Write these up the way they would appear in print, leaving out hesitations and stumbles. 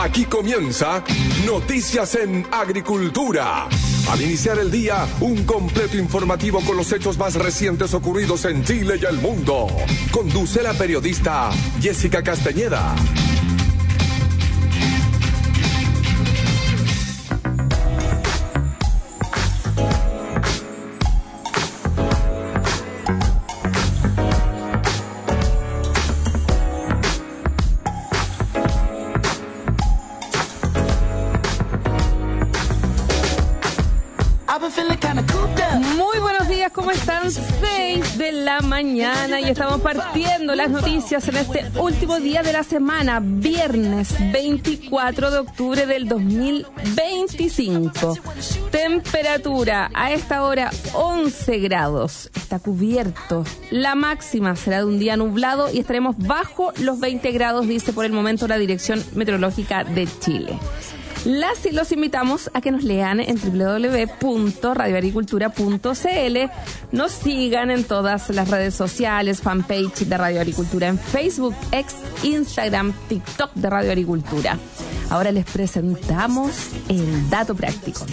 Aquí comienza Noticias en Agricultura. Al iniciar el día, un completo informativo con los hechos más recientes ocurridos en Chile y el mundo. Conduce la periodista Jessica Castañeda. Muy buenos días, ¿cómo están? 6 de la mañana y estamos partiendo las noticias en este último día de la semana, viernes 24 de octubre del 2025. Temperatura a esta hora 11 grados, está cubierto. La máxima será de un día nublado y estaremos bajo los 20 grados, dice por el momento la Dirección Meteorológica de Chile. Las y los invitamos a que nos lean en www.radioagricultura.cl, nos sigan en todas las redes sociales, fanpage de Radio Agricultura en Facebook, X, Instagram, TikTok de Radio Agricultura. Ahora les presentamos el dato práctico.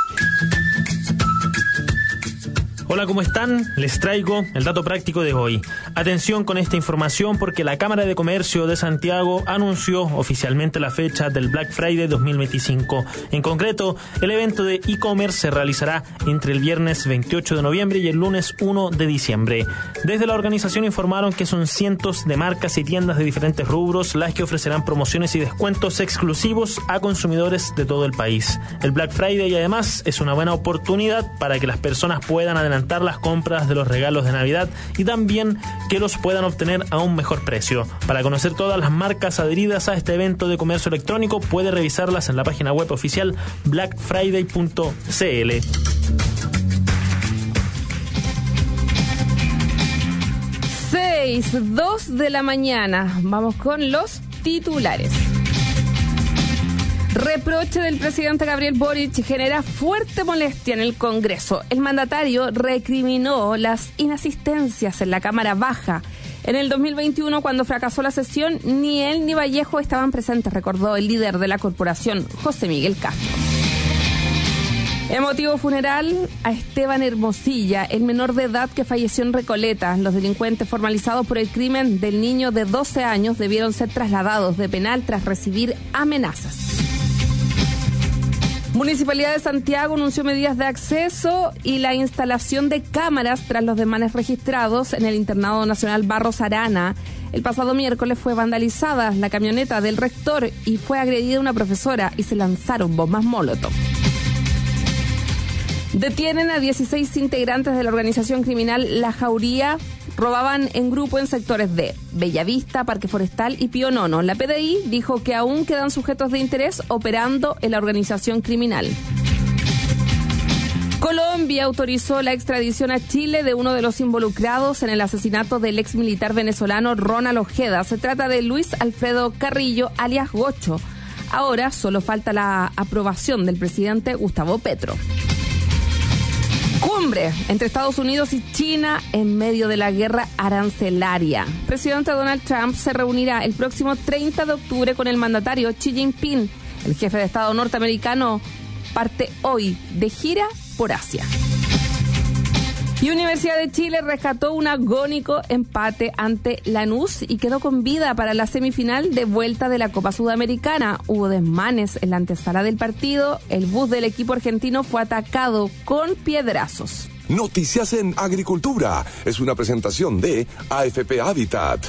Hola, ¿cómo están? Les traigo el dato práctico de hoy. Atención con esta información porque la Cámara de Comercio de Santiago anunció oficialmente la fecha del Black Friday 2025. En concreto, el evento de e-commerce se realizará entre el viernes 28 de noviembre y el lunes 1 de diciembre. Desde la organización informaron que son cientos de marcas y tiendas de diferentes rubros las que ofrecerán promociones y descuentos exclusivos a consumidores de todo el país. El Black Friday además es una buena oportunidad para que las personas puedan adelantar las compras de los regalos de Navidad y también que los puedan obtener a un mejor precio. Para conocer todas las marcas adheridas a este evento de comercio electrónico, puede revisarlas en la página web oficial blackfriday.cl. 6:02 de la mañana. Vamos con los titulares. Reproche del presidente Gabriel Boric genera fuerte molestia en el Congreso. El mandatario recriminó las inasistencias en la Cámara Baja. En el 2021, cuando fracasó la sesión, ni él ni Vallejo estaban presentes, recordó el líder de la corporación, José Miguel Castro. Emotivo funeral a Esteban Hermosilla, el menor de edad que falleció en Recoleta. Los delincuentes formalizados por el crimen del niño de 12 años debieron ser trasladados de penal tras recibir amenazas. Municipalidad de Santiago anunció medidas de acceso y la instalación de cámaras tras los desmanes registrados en el Internado Nacional Barros Arana. El pasado miércoles fue vandalizada la camioneta del rector y fue agredida una profesora y se lanzaron bombas Molotov. Detienen a 16 integrantes de la organización criminal La Jauría. Robaban en grupo en sectores de Bellavista, Parque Forestal y Pío Nono. La PDI dijo que aún quedan sujetos de interés operando en la organización criminal. Colombia autorizó la extradición a Chile de uno de los involucrados en el asesinato del ex militar venezolano Ronald Ojeda. Se trata de Luis Alfredo Carrillo, alias Gocho. Ahora solo falta la aprobación del presidente Gustavo Petro. Cumbre entre Estados Unidos y China en medio de la guerra arancelaria. El presidente Donald Trump se reunirá el próximo 30 de octubre con el mandatario Xi Jinping. El jefe de Estado norteamericano parte hoy de gira por Asia. Y Universidad de Chile rescató un agónico empate ante Lanús y quedó con vida para la semifinal de vuelta de la Copa Sudamericana. Hubo desmanes en la antesala del partido. El bus del equipo argentino fue atacado con piedrazos. Noticias en Agricultura es una presentación de AFP Habitat.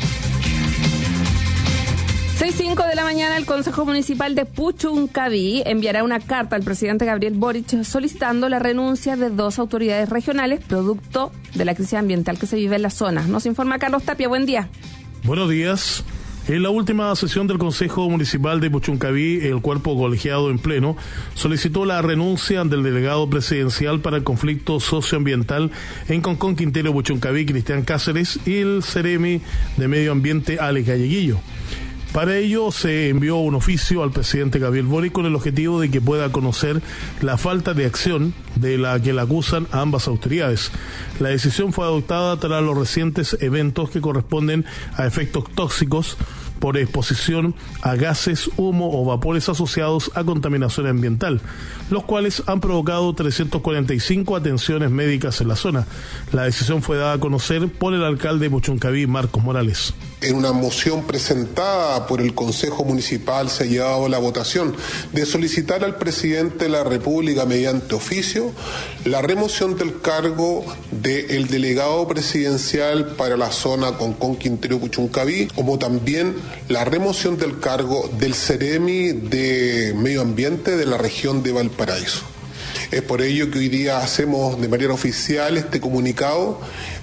6:05 de la mañana, el Consejo Municipal de Puchuncaví enviará una carta al presidente Gabriel Boric solicitando la renuncia de 2 autoridades regionales producto de la crisis ambiental que se vive en la zona. Nos informa Carlos Tapia, buen día. Buenos días. En la última sesión del Consejo Municipal de Puchuncaví, el cuerpo colegiado en pleno solicitó la renuncia del delegado presidencial para el conflicto socioambiental en Concón, Quintero, Puchuncaví, Cristian Cáceres, y el Ceremi de Medio Ambiente, Alex Galleguillo. Para ello se envió un oficio al presidente Gabriel Boric con el objetivo de que pueda conocer la falta de acción de la que le acusan a ambas autoridades. La decisión fue adoptada tras los recientes eventos que corresponden a efectos tóxicos por exposición a gases, humo o vapores asociados a contaminación ambiental, los cuales han provocado 345 atenciones médicas en la zona. La decisión fue dada a conocer por el alcalde de Puchuncaví, Marcos Morales. En una moción presentada por el Consejo Municipal se ha llevado la votación de solicitar al presidente de la República mediante oficio la remoción del cargo del delegado presidencial para la zona Concón, Quintero, Puchuncaví, como también la remoción del cargo del Ceremi de Medio Ambiente de la región de Valparaíso. Es por ello que hoy día hacemos de manera oficial este comunicado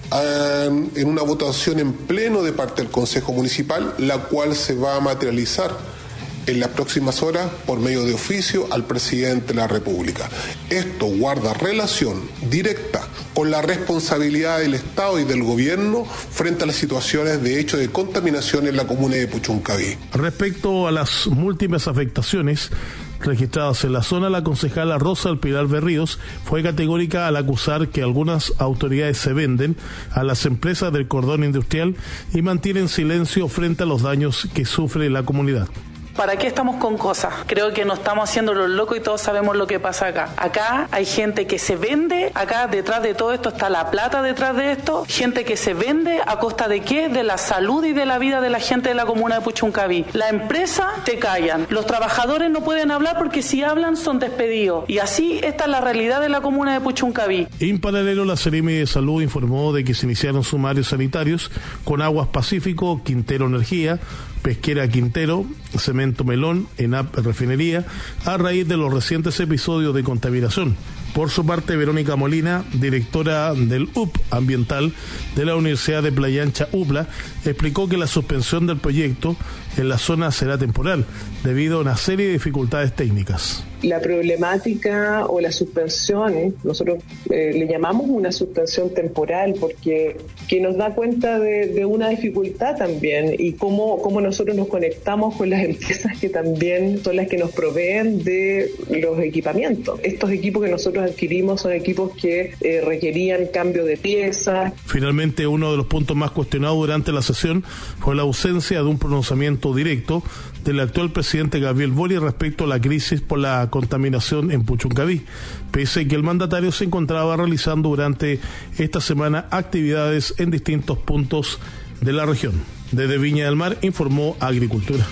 en una votación en pleno de parte del Consejo Municipal, la cual se va a materializar en las próximas horas por medio de oficio al presidente de la República. Esto guarda relación directa con la responsabilidad del Estado y del Gobierno frente a las situaciones de hecho de contaminación en la comuna de Puchuncaví. Respecto a las múltiples afectaciones registradas en la zona, la concejala Rosa del Pilar Berríos fue categórica al acusar que algunas autoridades se venden a las empresas del cordón industrial y mantienen silencio frente a los daños que sufre la comunidad. ¿Para qué estamos con cosas? Creo que no estamos haciendo los locos y todos sabemos lo que pasa acá. Acá hay gente que se vende, acá detrás de todo esto está la plata detrás de esto, gente que se vende a costa de qué, de la salud y de la vida de la gente de la comuna de Puchuncaví. La empresa te callan, los trabajadores no pueden hablar porque si hablan son despedidos. Y así esta es la realidad de la comuna de Puchuncaví. En paralelo, la Seremi de Salud informó de que se iniciaron sumarios sanitarios con Aguas Pacífico, Quintero Energía, Pesquera Quintero, Cemento Melón, ENAP Refinería, a raíz de los recientes episodios de contaminación. Por su parte, Verónica Molina, directora del UP Ambiental de la Universidad de Playa Ancha UPLA, explicó que la suspensión del proyecto en la zona será temporal, debido a una serie de dificultades técnicas. La problemática o la suspensión, nosotros le llamamos una suspensión temporal porque que nos da cuenta de una dificultad también y cómo nosotros nos conectamos con las empresas que también son las que nos proveen de los equipamientos. Estos equipos que nosotros adquirimos son equipos que requerían cambio de piezas. Finalmente, uno de los puntos más cuestionados durante la sesión fue la ausencia de un pronunciamiento directo del actual presidente Gabriel Boric respecto a la crisis por la contaminación en Puchuncaví, pese a que el mandatario se encontraba realizando durante esta semana actividades en distintos puntos de la región. Desde Viña del Mar informó Agricultura.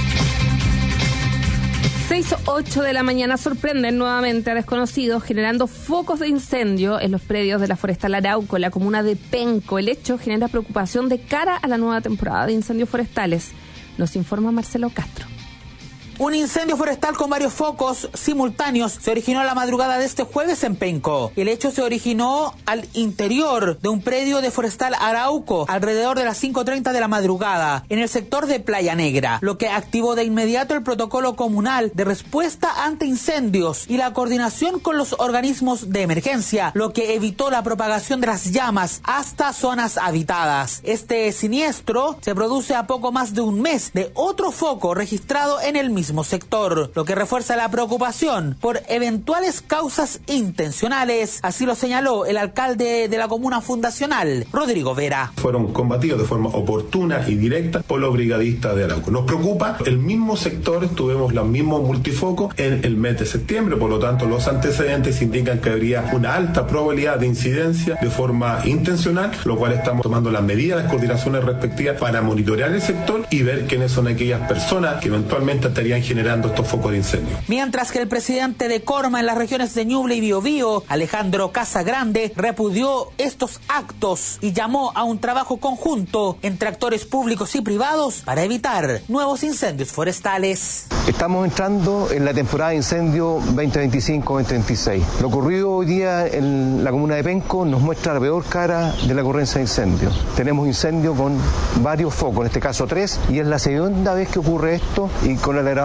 6:08 de la mañana sorprenden nuevamente a desconocidos generando focos de incendio en los predios de la Forestal Arauco, en la comuna de Penco. El hecho genera preocupación de cara a la nueva temporada de incendios forestales. Nos informa Marcelo Castro. Un incendio forestal con varios focos simultáneos se originó la madrugada de este jueves en Penco. El hecho se originó al interior de un predio de Forestal Arauco, alrededor de las 5:30 de la madrugada, en el sector de Playa Negra, lo que activó de inmediato el protocolo comunal de respuesta ante incendios y la coordinación con los organismos de emergencia, lo que evitó la propagación de las llamas hasta zonas habitadas. Este siniestro se produce a poco más de un mes de otro foco registrado en el mismo sector, lo que refuerza la preocupación por eventuales causas intencionales, así lo señaló el alcalde de la comuna fundacional, Rodrigo Vera. Fueron combatidos de forma oportuna y directa por los brigadistas de Arauco. Nos preocupa el mismo sector, tuvimos los mismos multifocos en el mes de septiembre, por lo tanto los antecedentes indican que habría una alta probabilidad de incidencia de forma intencional, lo cual estamos tomando las medidas, las coordinaciones respectivas para monitorear el sector y ver quiénes son aquellas personas que eventualmente estarían generando estos focos de incendio. Mientras que el presidente de Corma en las regiones de Ñuble y Biobío, Alejandro Casagrande, repudió estos actos y llamó a un trabajo conjunto entre actores públicos y privados para evitar nuevos incendios forestales. Estamos entrando en la temporada de incendio 2025-2026. Lo ocurrido hoy día en la comuna de Penco nos muestra la peor cara de la ocurrencia de incendios. Tenemos incendio con varios focos, en este caso 3, y es la segunda vez que ocurre esto y con el agravante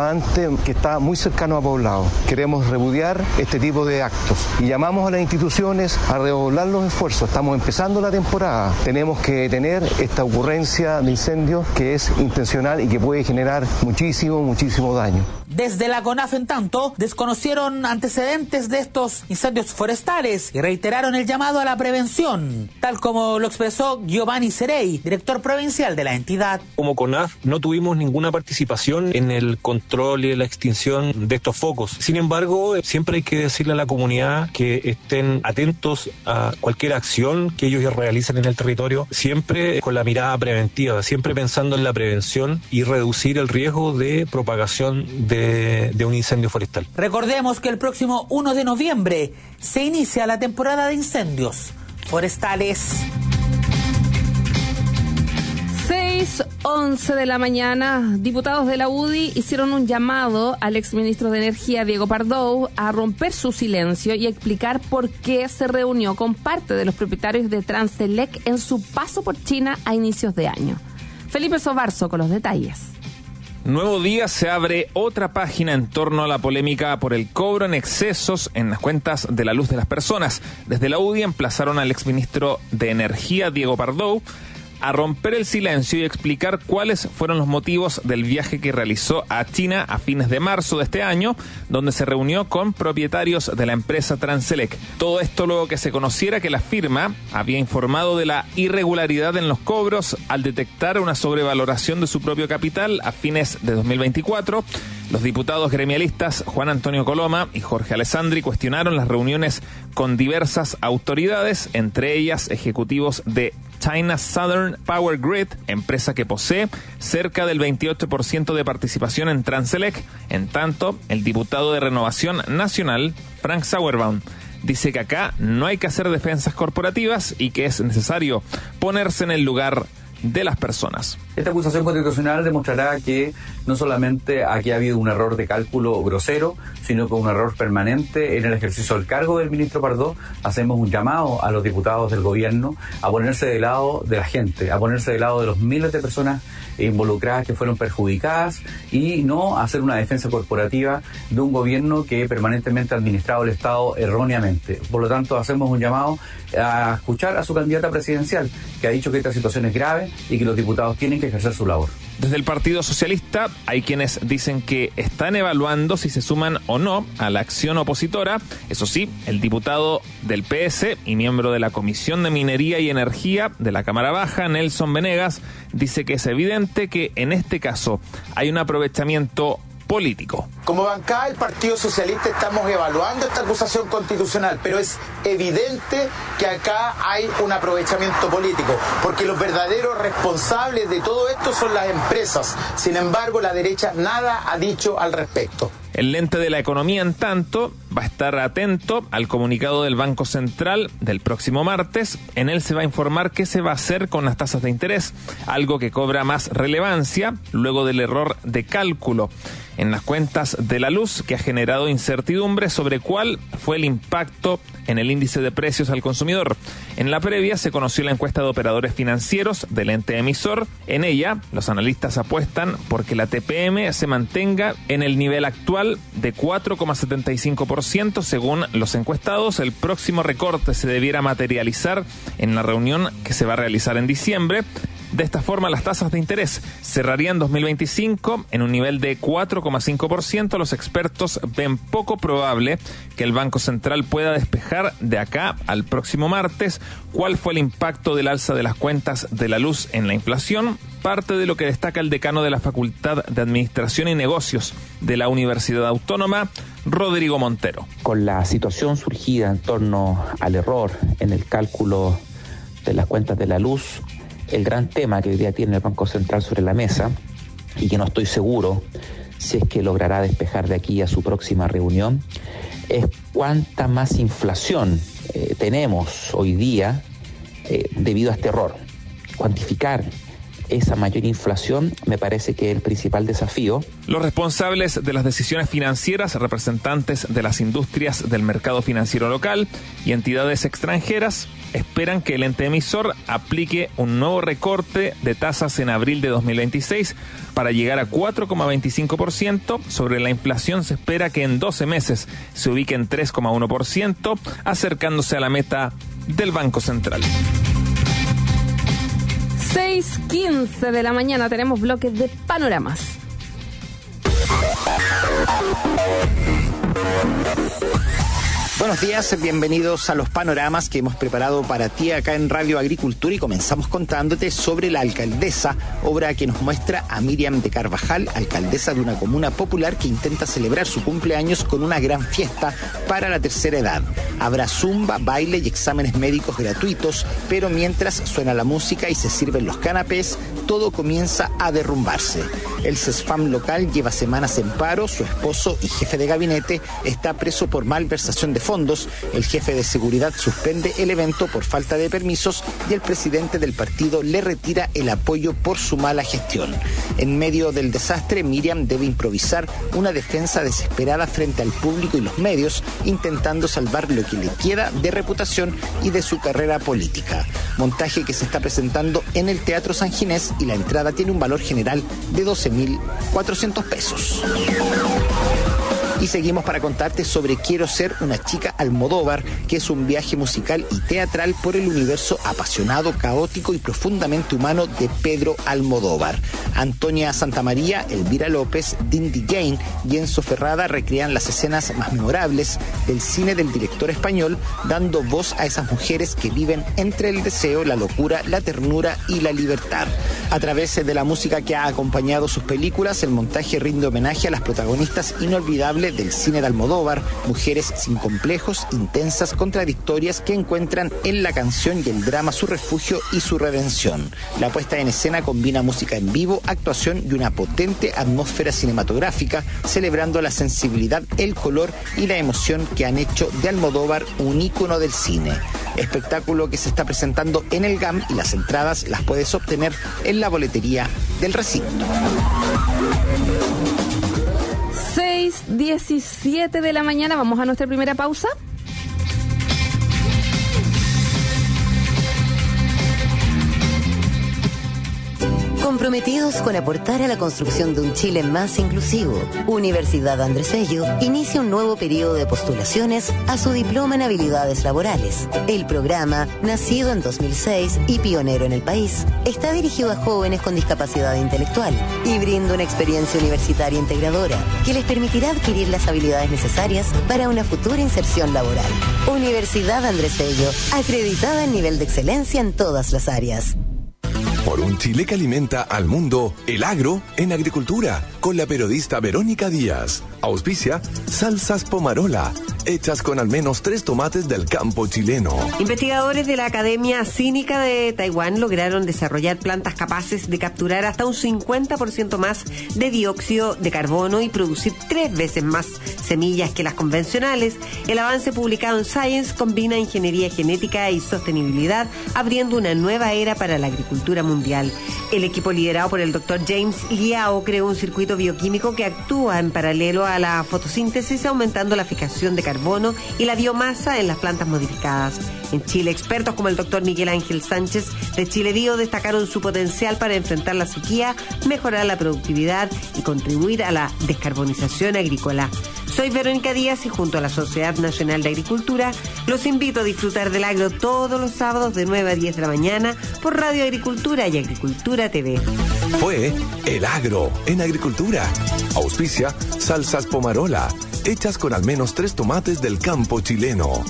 agravante que está muy cercano a Poblado. Queremos repudiar este tipo de actos y llamamos a las instituciones a redoblar los esfuerzos. Estamos empezando la temporada. Tenemos que detener esta ocurrencia de incendios que es intencional y que puede generar muchísimo daño. Desde la CONAF, en tanto, desconocieron antecedentes de estos incendios forestales y reiteraron el llamado a la prevención, tal como lo expresó Giovanni Cerey, director provincial de la entidad. Como CONAF no tuvimos ninguna participación en el control y la extinción de estos focos. Sin embargo, siempre hay que decirle a la comunidad que estén atentos a cualquier acción que ellos realicen en el territorio, siempre con la mirada preventiva, siempre pensando en la prevención y reducir el riesgo de propagación de un incendio forestal. Recordemos que el próximo 1 de noviembre se inicia la temporada de incendios forestales. 6:11 de la mañana, diputados de la UDI hicieron un llamado al exministro de Energía, Diego Pardo, a romper su silencio y explicar por qué se reunió con parte de los propietarios de Transelec en su paso por China a inicios de año. Felipe Sobarzo con los detalles. Nuevo Día se abre otra página en torno a la polémica por el cobro en excesos en las cuentas de la luz de las personas. Desde la UDI emplazaron al exministro de Energía, Diego Pardo, a romper el silencio y explicar cuáles fueron los motivos del viaje que realizó a China a fines de marzo de este año, donde se reunió con propietarios de la empresa Transelec. Todo esto luego que se conociera que la firma había informado de la irregularidad en los cobros al detectar una sobrevaloración de su propio capital a fines de 2024. Los diputados gremialistas Juan Antonio Coloma y Jorge Alessandri cuestionaron las reuniones con diversas autoridades, entre ellas ejecutivos de China Southern Power Grid, empresa que posee cerca del 28% de participación en Transelec. En tanto, el diputado de Renovación Nacional, Frank Sauerbaum, dice que acá no hay que hacer defensas corporativas y que es necesario ponerse en el lugar de las personas. Esta acusación constitucional demostrará que no solamente aquí ha habido un error de cálculo grosero, sino que un error permanente en el ejercicio del cargo del ministro Pardo. Hacemos un llamado a los diputados del gobierno a ponerse del lado de la gente, a ponerse del lado de los miles de personas involucradas que fueron perjudicadas y no hacer una defensa corporativa de un gobierno que permanentemente ha administrado el Estado erróneamente. Por lo tanto, hacemos un llamado a escuchar a su candidata presidencial, que ha dicho que esta situación es grave y que los diputados tienen que ejercer su labor. Desde el Partido Socialista hay quienes dicen que están evaluando si se suman o no a la acción opositora. Eso sí, el diputado del PS y miembro de la Comisión de Minería y Energía de la Cámara Baja, Nelson Venegas, dice que es evidente que en este caso hay un aprovechamiento político. Como bancada del Partido Socialista estamos evaluando esta acusación constitucional, pero es evidente que acá hay un aprovechamiento político, porque los verdaderos responsables de todo esto son las empresas. Sin embargo, la derecha nada ha dicho al respecto. El ente de la economía, en tanto, va a estar atento al comunicado del Banco Central del próximo martes. En él se va a informar qué se va a hacer con las tasas de interés, algo que cobra más relevancia luego del error de cálculo en las cuentas de la luz, que ha generado incertidumbre sobre cuál fue el impacto en el índice de precios al consumidor. En la previa se conoció la encuesta de operadores financieros del ente emisor. En ella, los analistas apuestan porque la TPM se mantenga en el nivel actual de 4,75%. Según los encuestados, el próximo recorte se debiera materializar en la reunión que se va a realizar en diciembre. De esta forma, las tasas de interés cerrarían 2025 en un nivel de 4,5%. Los expertos ven poco probable que el Banco Central pueda despejar de acá al próximo martes cuál fue el impacto del alza de las cuentas de la luz en la inflación, parte de lo que destaca el decano de la Facultad de Administración y Negocios de la Universidad Autónoma, Rodrigo Montero. Con la situación surgida en torno al error en el cálculo de las cuentas de la luz, el gran tema que hoy día tiene el Banco Central sobre la mesa, y que no estoy seguro si es que logrará despejar de aquí a su próxima reunión, es cuánta más inflación tenemos hoy día debido a este error. Cuantificar esa mayor inflación me parece que es el principal desafío. Los responsables de las decisiones financieras, representantes de las industrias del mercado financiero local y entidades extranjeras esperan que el ente emisor aplique un nuevo recorte de tasas en abril de 2026 para llegar a 4,25%. Sobre la inflación se espera que en 12 meses se ubique en 3,1%, acercándose a la meta del Banco Central. 6:15 de la mañana tenemos bloques de panoramas. Buenos días, bienvenidos a los panoramas que hemos preparado para ti acá en Radio Agricultura y comenzamos contándote sobre La Alcaldesa, obra que nos muestra a Miriam de Carvajal, alcaldesa de una comuna popular que intenta celebrar su cumpleaños con una gran fiesta para la tercera edad. Habrá zumba, baile y exámenes médicos gratuitos, pero mientras suena la música y se sirven los canapés, todo comienza a derrumbarse. El CESFAM local lleva semanas en paro, su esposo y jefe de gabinete está preso por malversación de fondos, el jefe de seguridad suspende el evento por falta de permisos y el presidente del partido le retira el apoyo por su mala gestión. En medio del desastre, Miriam debe improvisar una defensa desesperada frente al público y los medios, intentando salvar lo que le queda de reputación y de su carrera política. Montaje que se está presentando en el Teatro San Ginés y la entrada tiene un valor general de 12.400 pesos. Y seguimos para contarte sobre Quiero ser una chica Almodóvar, que es un viaje musical y teatral por el universo apasionado, caótico y profundamente humano de Pedro Almodóvar. Antonia Santamaría, Elvira López, Dindy Jane y Enzo Ferrada recrean las escenas más memorables del cine del director español, dando voz a esas mujeres que viven entre el deseo, la locura, la ternura y la libertad. A través de la música que ha acompañado sus películas, el montaje rinde homenaje a las protagonistas inolvidables del cine de Almodóvar, mujeres sin complejos, intensas, contradictorias, que encuentran en la canción y el drama su refugio y su redención. La puesta en escena combina música en vivo, actuación y una potente atmósfera cinematográfica, celebrando la sensibilidad, el color y la emoción que han hecho de Almodóvar un ícono del cine. Espectáculo que se está presentando en el GAM y las entradas las puedes obtener en la boletería del recinto. 6:17 de la mañana, vamos a nuestra primera pausa. Comprometidos con aportar a la construcción de un Chile más inclusivo, Universidad Andrés Bello inicia un nuevo periodo de postulaciones a su diploma en habilidades laborales. El programa, nacido en 2006 y pionero en el país, está dirigido a jóvenes con discapacidad intelectual y brinda una experiencia universitaria integradora que les permitirá adquirir las habilidades necesarias para una futura inserción laboral. Universidad Andrés Bello, acreditada en nivel de excelencia en todas las áreas. Por un Chile que alimenta al mundo, el agro en agricultura, con la periodista Verónica Díaz. Auspicia Salsas Pomarola, hechas con al menos 3 tomates del campo chileno. Investigadores de la Academia Cínica de Taiwán lograron desarrollar plantas capaces de capturar hasta un 50% más de dióxido de carbono y producir 3 veces más semillas que las convencionales. El avance publicado en Science combina ingeniería genética y sostenibilidad, abriendo una nueva era para la agricultura mundial. El equipo liderado por el Dr. James Liao creó un circuito bioquímico que actúa en paralelo a la fotosíntesis, aumentando la fijación de carbono y la biomasa en las plantas modificadas. En Chile, expertos como el Dr. Miguel Ángel Sánchez de Chile Bio destacaron su potencial para enfrentar la sequía, mejorar la productividad y contribuir a la descarbonización agrícola. Soy Verónica Díaz y junto a la Sociedad Nacional de Agricultura los invito a disfrutar del agro todos los sábados de 9 a 10 de la mañana por Radio Agricultura y Agricultura TV. Fue El Agro en Agricultura. Auspicia Salsas Pomarola, hechas con al menos 3 tomates del campo chileno.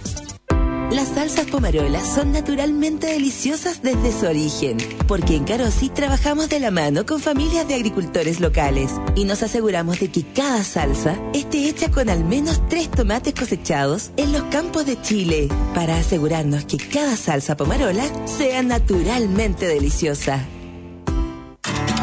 Las salsas Pomarola son naturalmente deliciosas desde su origen, porque en Carosi trabajamos de la mano con familias de agricultores locales y nos aseguramos de que cada salsa esté hecha con al menos 3 tomates cosechados en los campos de Chile, para asegurarnos que cada salsa Pomarola sea naturalmente deliciosa.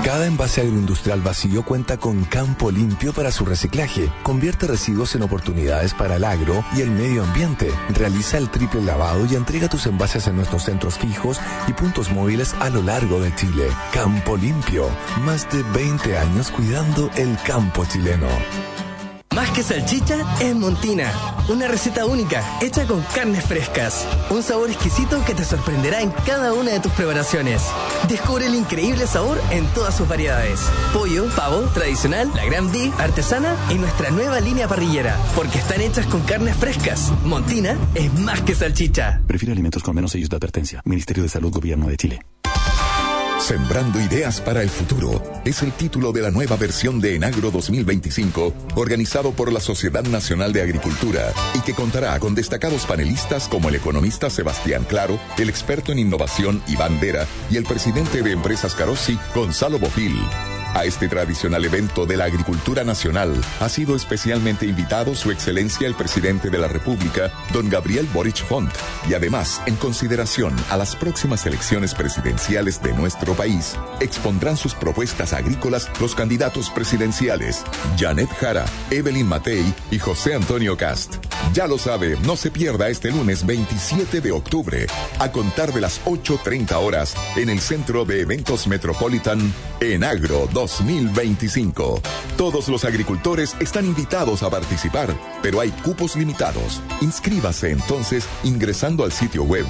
Cada envase agroindustrial vacío cuenta con Campo Limpio para su reciclaje. Convierte residuos en oportunidades para el agro y el medio ambiente. Realiza el triple lavado y entrega tus envases en nuestros centros fijos y puntos móviles a lo largo de Chile. Campo Limpio. Más de 20 años cuidando el campo chileno. Más que salchicha, es Montina. Una receta única, hecha con carnes frescas. Un sabor exquisito que te sorprenderá en cada una de tus preparaciones. Descubre el increíble sabor en todas sus variedades. Pollo, pavo, tradicional, la Gran Beef, artesana y nuestra nueva línea parrillera. Porque están hechas con carnes frescas. Montina es más que salchicha. Prefiere alimentos con menos sellos de advertencia. Ministerio de Salud, Gobierno de Chile. Sembrando ideas para el futuro es el título de la nueva versión de Enagro 2025, organizado por la Sociedad Nacional de Agricultura y que contará con destacados panelistas como el economista Sebastián Claro, el experto en innovación Iván Vera y el presidente de Empresas Carossi, Gonzalo Bofil. A este tradicional evento de la agricultura nacional ha sido especialmente invitado Su Excelencia el Presidente de la República, don Gabriel Boric Font, y además, en consideración a las próximas elecciones presidenciales de nuestro país, expondrán sus propuestas agrícolas los candidatos presidenciales Janet Jara, Evelyn Matei y José Antonio Cast. Ya lo sabe, no se pierda este lunes 27 de octubre, a contar de las 8:30 horas, en el Centro de Eventos Metropolitan, Enagro 2025. Todos los agricultores están invitados a participar, pero hay cupos limitados. Inscríbase entonces ingresando al sitio web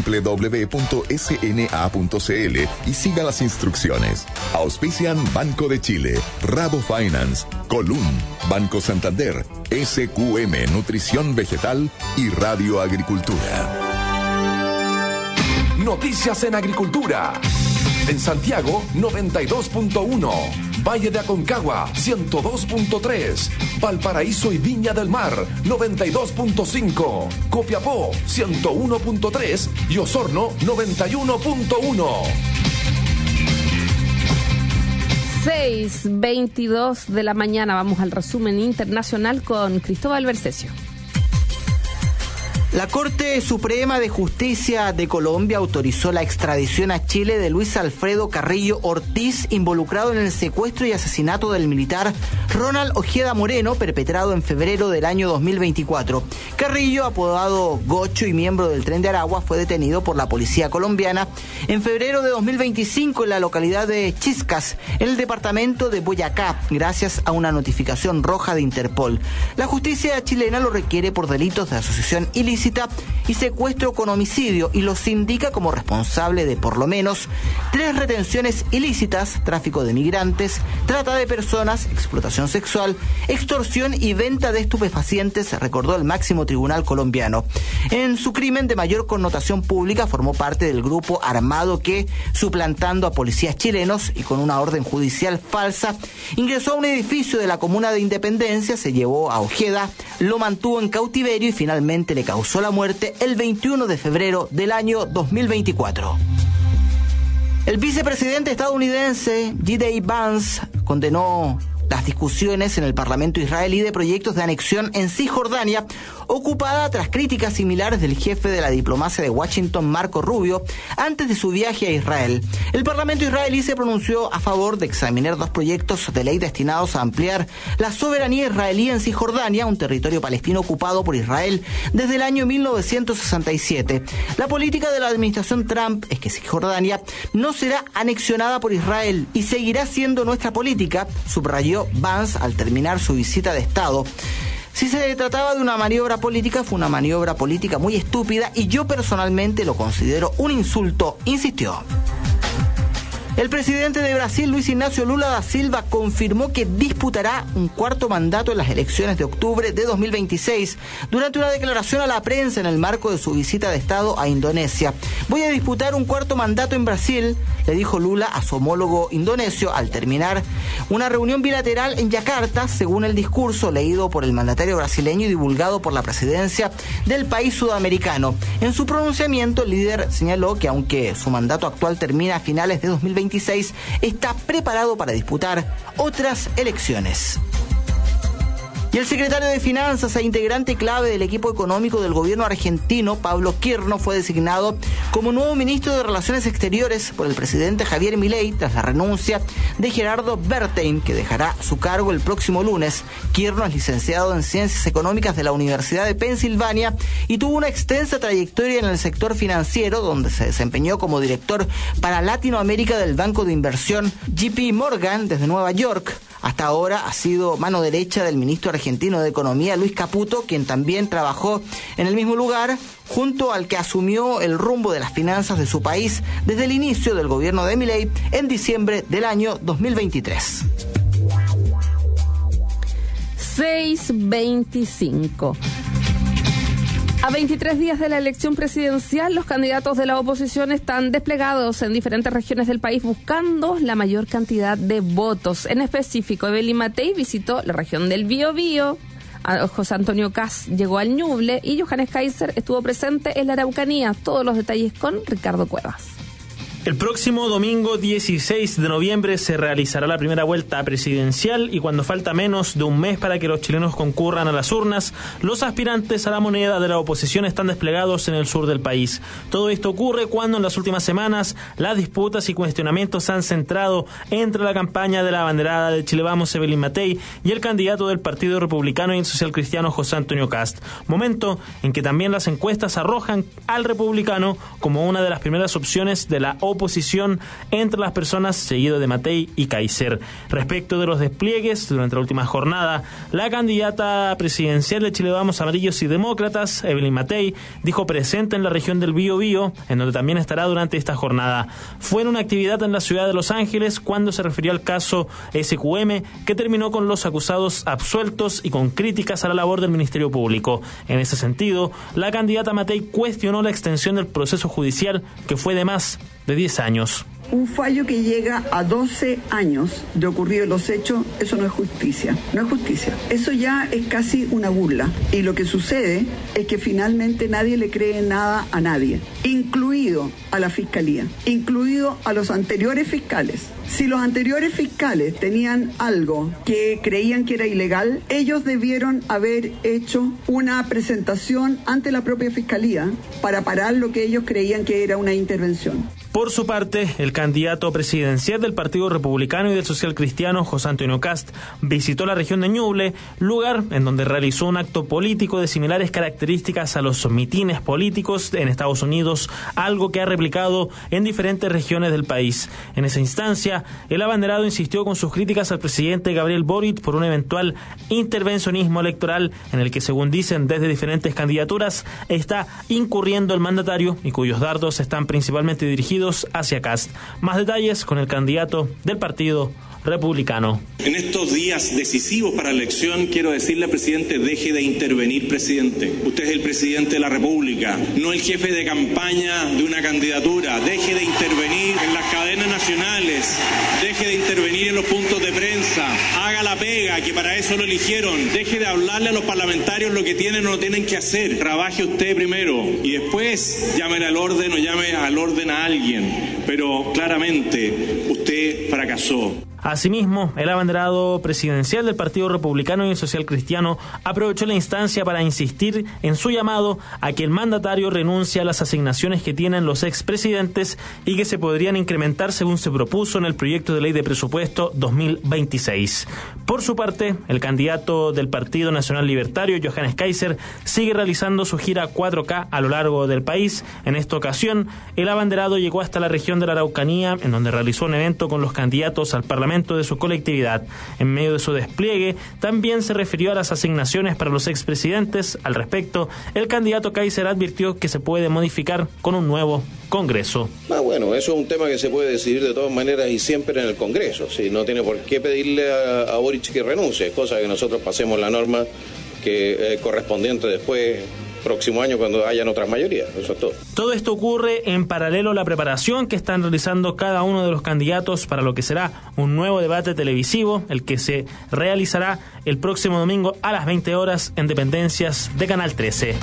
www.sna.cl y siga las instrucciones. Auspician Banco de Chile, Rabo Finance, Colum, Banco Santander, SQM Nutrición Vegetal y Radio Agricultura. Noticias en Agricultura. En Santiago, 92.1. Valle de Aconcagua, 102.3. Valparaíso y Viña del Mar, 92.5. Copiapó, 101.3. Y Osorno, 91.1. 6:22 de la mañana. Vamos al resumen internacional con Cristóbal Bercesio. La Corte Suprema de Justicia de Colombia autorizó la extradición a Chile de Luis Alfredo Carrillo Ortiz, involucrado en el secuestro y asesinato del militar Ronald Ojeda Moreno, perpetrado en febrero del año 2024. Carrillo, apodado Gocho y miembro del Tren de Aragua, fue detenido por la policía colombiana en febrero de 2025 en la localidad de Chiscas, en el departamento de Boyacá, gracias a una notificación roja de Interpol. La justicia chilena lo requiere por delitos de asociación ilícita y secuestro con homicidio y los indica como responsable de por lo menos 3 retenciones ilícitas, tráfico de migrantes, trata de personas, explotación sexual, extorsión y venta de estupefacientes, recordó el máximo tribunal colombiano. En su crimen de mayor connotación pública formó parte del grupo armado que, suplantando a policías chilenos y con una orden judicial falsa, ingresó a un edificio de la comuna de Independencia, se llevó a Ojeda, lo mantuvo en cautiverio y finalmente le causó la muerte el 21 de febrero del año 2024. El vicepresidente estadounidense J.D. Vance condenó las discusiones en el Parlamento israelí de proyectos de anexión en Cisjordania, ocupada tras críticas similares del jefe de la diplomacia de Washington, Marco Rubio, antes de su viaje a Israel. El Parlamento israelí se pronunció a favor de examinar 2 proyectos de ley destinados a ampliar la soberanía israelí en Cisjordania, un territorio palestino ocupado por Israel desde el año 1967. La política de la administración Trump es que Cisjordania no será anexionada por Israel y seguirá siendo nuestra política, subrayó Vance al terminar su visita de Estado. Si se trataba de una maniobra política, fue una maniobra política muy estúpida y yo personalmente lo considero un insulto, insistió. El presidente de Brasil, Luis Ignacio Lula da Silva, confirmó que disputará un 4º mandato en las elecciones de octubre de 2026, durante una declaración a la prensa en el marco de su visita de Estado a Indonesia. Voy a disputar un 4º mandato en Brasil, le dijo Lula a su homólogo indonesio al terminar una reunión bilateral en Yakarta, según el discurso leído por el mandatario brasileño y divulgado por la presidencia del país sudamericano. En su pronunciamiento, el líder señaló que aunque su mandato actual termina a finales de 2026, está preparado para disputar otras elecciones. Y el secretario de Finanzas e integrante clave del equipo económico del gobierno argentino, Pablo Kirno, fue designado como nuevo ministro de Relaciones Exteriores por el presidente Javier Milei tras la renuncia de Gerardo Bertein, que dejará su cargo el próximo lunes. Kirno es licenciado en Ciencias Económicas de la Universidad de Pensilvania y tuvo una extensa trayectoria en el sector financiero, donde se desempeñó como director para Latinoamérica del banco de inversión JP Morgan desde Nueva York. Hasta ahora ha sido mano derecha del ministro argentino de Economía, Luis Caputo, quien también trabajó en el mismo lugar, junto al que asumió el rumbo de las finanzas de su país desde el inicio del gobierno de Milei en diciembre del año 2023. 6:25. A 23 días de la elección presidencial, los candidatos de la oposición están desplegados en diferentes regiones del país buscando la mayor cantidad de votos. En específico, Evelyn Matei visitó la región del Biobío, José Antonio Kast llegó al Ñuble y Johannes Kaiser estuvo presente en la Araucanía. Todos los detalles con Ricardo Cuevas. El próximo domingo 16 de noviembre se realizará la primera vuelta presidencial y cuando falta menos de un mes para que los chilenos concurran a las urnas, los aspirantes a la moneda de la oposición están desplegados en el sur del país. Todo esto ocurre cuando en las últimas semanas las disputas y cuestionamientos se han centrado entre la campaña de la abanderada de Chile Vamos, Evelyn Matei, y el candidato del Partido Republicano y el Social Cristiano, José Antonio Kast. Momento en que también las encuestas arrojan al republicano como una de las primeras opciones de la oposición entre las personas, seguido de Matei y Kaiser. Respecto de los despliegues, durante la última jornada, la candidata presidencial de Chile Vamos, Amarillos y Demócratas, Evelyn Matei, dijo presente en la región del Biobío, en donde también estará durante esta jornada. Fue en una actividad en la ciudad de Los Ángeles cuando se refirió al caso SQM, que terminó con los acusados absueltos y con críticas a la labor del Ministerio Público. En ese sentido, la candidata Matei cuestionó la extensión del proceso judicial, que fue de más de 10 años. Un fallo que llega a 12 años de ocurridos los hechos, eso no es justicia, no es justicia. Eso ya es casi una burla. Y lo que sucede es que finalmente nadie le cree nada a nadie, incluido a la Fiscalía, incluido a los anteriores fiscales. Si los anteriores fiscales tenían algo que creían que era ilegal, ellos debieron haber hecho una presentación ante la propia Fiscalía para parar lo que ellos creían que era una intervención. Por su parte, el candidato presidencial del Partido Republicano y del Social Cristiano, José Antonio Kast, visitó la región de Ñuble, lugar en donde realizó un acto político de similares características a los mitines políticos en Estados Unidos, algo que ha replicado en diferentes regiones del país. En esa instancia, el abanderado insistió con sus críticas al presidente Gabriel Boric por un eventual intervencionismo electoral en el que, según dicen desde diferentes candidaturas, está incurriendo el mandatario y cuyos dardos están principalmente dirigidos hacia Kast. Más detalles con el candidato del Partido Republicano. En estos días decisivos para la elección, quiero decirle al presidente, deje de intervenir, presidente. Usted es el presidente de la República, no el jefe de campaña de una candidatura. Deje de intervenir en las cadenas nacionales, deje de intervenir en los puntos de prensa, haga la pega, que para eso lo eligieron. Deje de hablarle a los parlamentarios lo que tienen o no tienen que hacer. Trabaje usted primero y después llame al orden o llame al orden a alguien. Pero claramente usted fracasó. Asimismo, el abanderado presidencial del Partido Republicano y el Social Cristiano aprovechó la instancia para insistir en su llamado a que el mandatario renuncie a las asignaciones que tienen los expresidentes y que se podrían incrementar según se propuso en el proyecto de ley de presupuesto 2026. Por su parte, el candidato del Partido Nacional Libertario, Johannes Kaiser, sigue realizando su gira 4K a lo largo del país. En esta ocasión, el abanderado llegó hasta la región de la Araucanía, en donde realizó un evento con los candidatos al Parlamento de su colectividad. En medio de su despliegue, también se refirió a las asignaciones para los expresidentes. Al respecto, el candidato Kaiser advirtió que se puede modificar con un nuevo Congreso. Bueno, eso es un tema que se puede decidir de todas maneras y siempre en el Congreso. ¿Sí? No tiene por qué pedirle a Boric que renuncie, cosa que nosotros pasemos la norma que correspondiente después próximo año cuando hayan otras mayorías. Eso es todo. Todo esto ocurre en paralelo a la preparación que están realizando cada uno de los candidatos para lo que será un nuevo debate televisivo, el que se realizará el próximo domingo a las 20 horas en dependencias de Canal 13.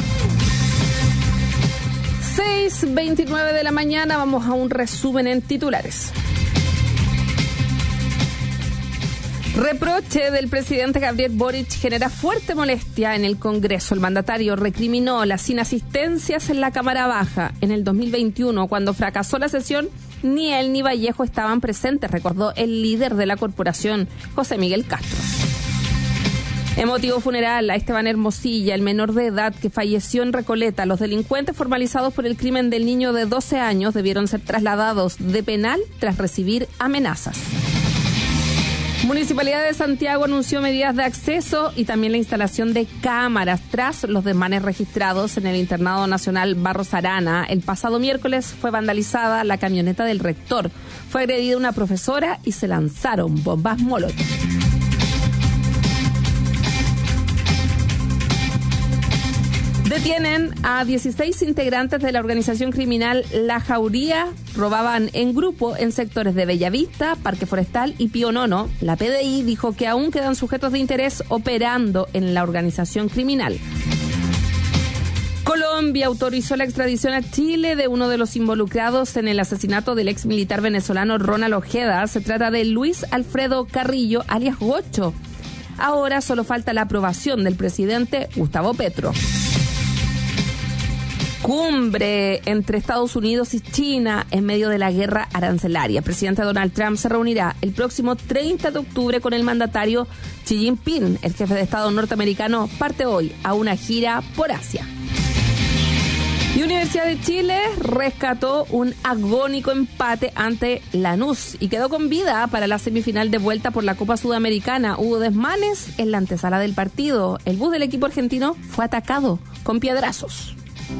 6:29 de la mañana, vamos a un resumen en titulares. Reproche del presidente Gabriel Boric genera fuerte molestia en el Congreso. El mandatario recriminó las inasistencias en la Cámara Baja. En el 2021, cuando fracasó la sesión, ni él ni Vallejo estaban presentes, recordó el líder de la corporación, José Miguel Castro. Emotivo funeral a Esteban Hermosilla, el menor de edad que falleció en Recoleta. Los delincuentes formalizados por el crimen del niño de 12 años debieron ser trasladados de penal tras recibir amenazas. Municipalidad de Santiago anunció medidas de acceso y también la instalación de cámaras tras los desmanes registrados en el Internado Nacional Barros Arana. El pasado miércoles fue vandalizada la camioneta del rector. Fue agredida una profesora y se lanzaron bombas molotov. Detienen a 16 integrantes de la organización criminal La Jauría. Robaban en grupo en sectores de Bellavista, Parque Forestal y Pío Nono. La PDI dijo que aún quedan sujetos de interés operando en la organización criminal. Colombia autorizó la extradición a Chile de uno de los involucrados en el asesinato del ex militar venezolano Ronald Ojeda. Se trata de Luis Alfredo Carrillo, alias Gocho. Ahora solo falta la aprobación del presidente Gustavo Petro. Cumbre entre Estados Unidos y China en medio de la guerra arancelaria. El presidente Donald Trump se reunirá el próximo 30 de octubre con el mandatario Xi Jinping. El jefe de Estado norteamericano parte hoy a una gira por Asia. Y Universidad de Chile rescató un agónico empate ante Lanús y quedó con vida para la semifinal de vuelta por la Copa Sudamericana. Hubo desmanes en la antesala del partido. El bus del equipo argentino fue atacado con piedrazos.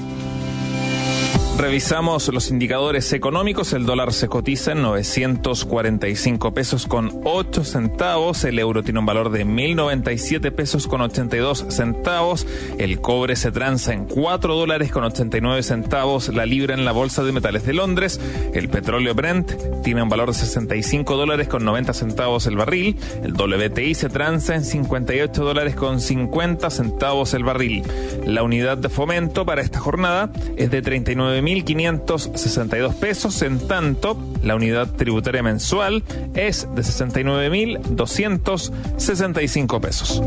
Revisamos los indicadores económicos. El dólar se cotiza en 945 pesos con 8 centavos. El euro tiene un valor de 1.097 pesos con 82 centavos. El cobre se transa en 4 dólares con 89 centavos. La libra en la Bolsa de Metales de Londres. El petróleo Brent tiene un valor de 65 dólares con 90 centavos el barril. El WTI se transa en 58 dólares con 50 centavos el barril. La unidad de fomento para esta jornada es de 39.562 pesos, en tanto la unidad tributaria mensual es de 69.265 pesos.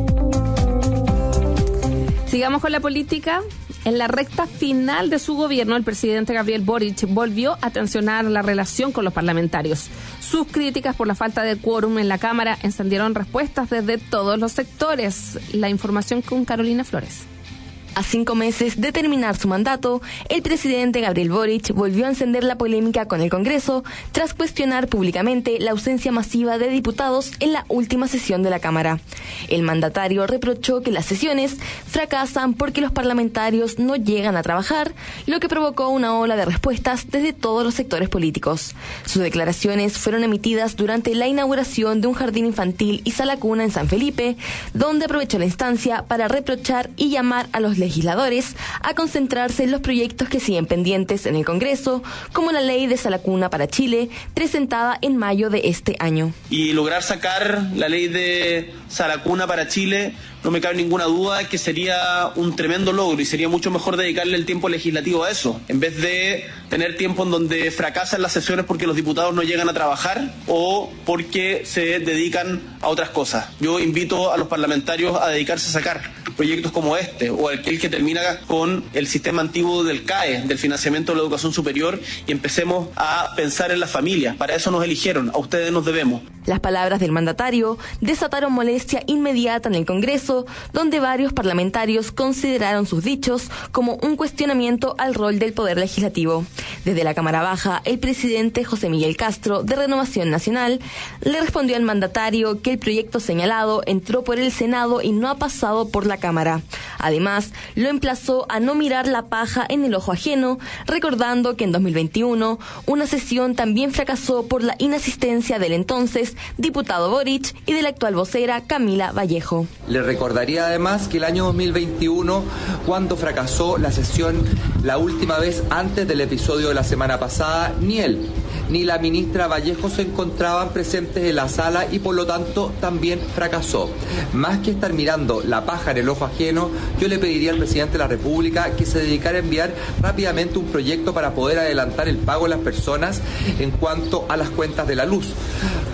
Sigamos con la política. En la recta final de su gobierno, el presidente Gabriel Boric volvió a tensionar la relación con los parlamentarios. Sus críticas por la falta de quórum en la Cámara encendieron respuestas desde todos los sectores. La información con Carolina Flores. A 5 meses de terminar su mandato, el presidente Gabriel Boric volvió a encender la polémica con el Congreso tras cuestionar públicamente la ausencia masiva de diputados en la última sesión de la Cámara. El mandatario reprochó que las sesiones fracasan porque los parlamentarios no llegan a trabajar, lo que provocó una ola de respuestas desde todos los sectores políticos. Sus declaraciones fueron emitidas durante la inauguración de un jardín infantil y sala cuna en San Felipe, donde aprovechó la instancia para reprochar y llamar a los legisladores a concentrarse en los proyectos que siguen pendientes en el Congreso, como la ley de sala cuna para Chile, presentada en mayo de este año. Y lograr sacar la ley de sala cuna para Chile, no me cabe ninguna duda que sería un tremendo logro y sería mucho mejor dedicarle el tiempo legislativo a eso, en vez de tener tiempo en donde fracasan las sesiones porque los diputados no llegan a trabajar o porque se dedican a otras cosas. Yo invito a los parlamentarios a dedicarse a sacar proyectos como este o aquel que termina con el sistema antiguo del CAE, del financiamiento de la educación superior, y empecemos a pensar en las familias. Para eso nos eligieron, a ustedes nos debemos. Las palabras del mandatario desataron molestia inmediata en el Congreso, donde varios parlamentarios consideraron sus dichos como un cuestionamiento al rol del Poder Legislativo. Desde la Cámara Baja, el presidente José Miguel Castro, de Renovación Nacional, le respondió al mandatario que el proyecto señalado entró por el Senado y no ha pasado por la Cámara. Además, lo emplazó a no mirar la paja en el ojo ajeno, recordando que en 2021 una sesión también fracasó por la inasistencia del entonces diputado Boric y de la actual vocera Camila Vallejo. Le recordaría además que el año 2021, cuando fracasó la sesión la última vez antes del episodio de la semana pasada, ni él ni la ministra Vallejo se encontraban presentes en la sala y por lo tanto también fracasó. Más que estar mirando la paja en el ojo ajeno, yo le pediría al presidente de la República que se dedicara a enviar rápidamente un proyecto para poder adelantar el pago de las personas en cuanto a las cuentas de la luz.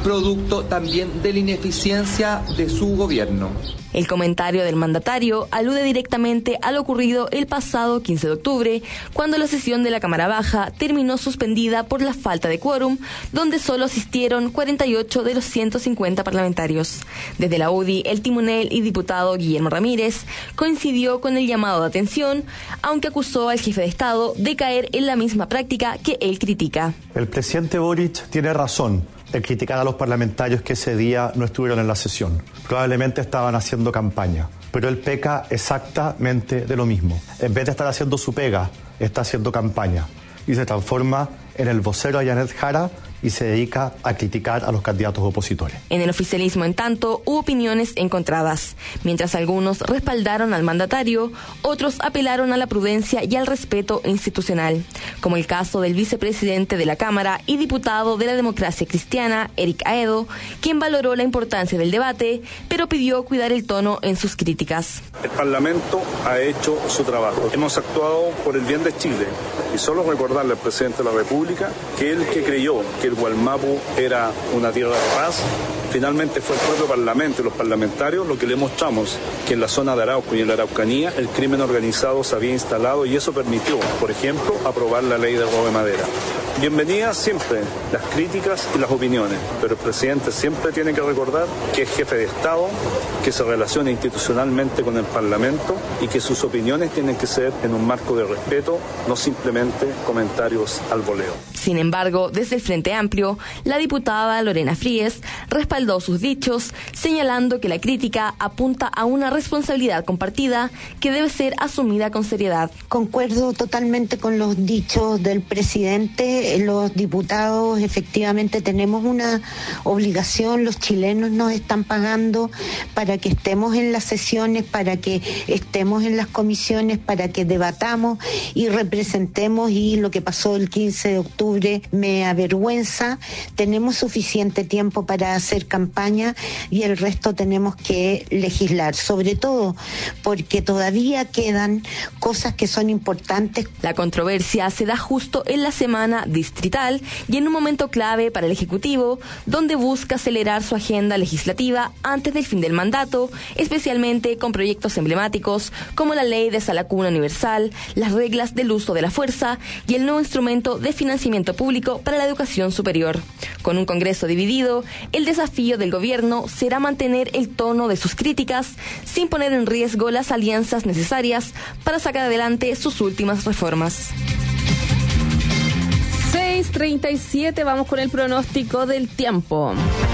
producto también de la ineficiencia de su gobierno. El comentario del mandatario alude directamente a lo ocurrido el pasado 15 de octubre, cuando la sesión de la Cámara Baja terminó suspendida por la falta de quórum, donde solo asistieron 48 de los 150 parlamentarios. Desde la UDI, el timonel y diputado Guillermo Ramírez coincidió con el llamado de atención, aunque acusó al jefe de Estado de caer en la misma práctica que él critica. El presidente Boric tiene razón en criticar a los parlamentarios que ese día no estuvieron en la sesión. Probablemente estaban haciendo campaña, pero él peca exactamente de lo mismo. En vez de estar haciendo su pega, está haciendo campaña y se transforma en el vocero de Janet Jara y se dedica a criticar a los candidatos opositores. En el oficialismo, en tanto, hubo opiniones encontradas. Mientras algunos respaldaron al mandatario, otros apelaron a la prudencia y al respeto institucional, como el caso del vicepresidente de la Cámara y diputado de la Democracia Cristiana, Eric Aedo, quien valoró la importancia del debate, pero pidió cuidar el tono en sus críticas. El Parlamento ha hecho su trabajo. Hemos actuado por el bien de Chile y solo recordarle al presidente de la República que él que creyó que el Gualmapu era una tierra de paz, finalmente fue el propio Parlamento y los parlamentarios lo que le mostramos que en la zona de Arauco y en la Araucanía el crimen organizado se había instalado y eso permitió, por ejemplo, aprobar la ley de robo de madera. Bienvenidas siempre las críticas y las opiniones, pero el presidente siempre tiene que recordar que es jefe de Estado, que se relaciona institucionalmente con el Parlamento y que sus opiniones tienen que ser en un marco de respeto, no simplemente comentarios al voleo. Sin embargo, desde el Frente Amplio, la diputada Lorena Fríes respaldó sus dichos, señalando que la crítica apunta a una responsabilidad compartida que debe ser asumida con seriedad. Concuerdo totalmente con los dichos del presidente. Los diputados efectivamente tenemos una obligación, los chilenos nos están pagando para que estemos en las sesiones, para que estemos en las comisiones, para que debatamos y representemos, y lo que pasó el 15 de octubre me avergüenza. Tenemos suficiente tiempo para hacer campaña y el resto tenemos que legislar, sobre todo porque todavía quedan cosas que son importantes. La controversia se da justo en la semana distrital y en un momento clave para el Ejecutivo, donde busca acelerar su agenda legislativa antes del fin del mandato, especialmente con proyectos emblemáticos como la ley de sala cuna universal, las reglas del uso de la fuerza y el nuevo instrumento de financiamiento público para la educación superior. Con un Congreso dividido, el desafío del gobierno será mantener el tono de sus críticas sin poner en riesgo las alianzas necesarias para sacar adelante sus últimas reformas. 6:37, vamos con el pronóstico del tiempo.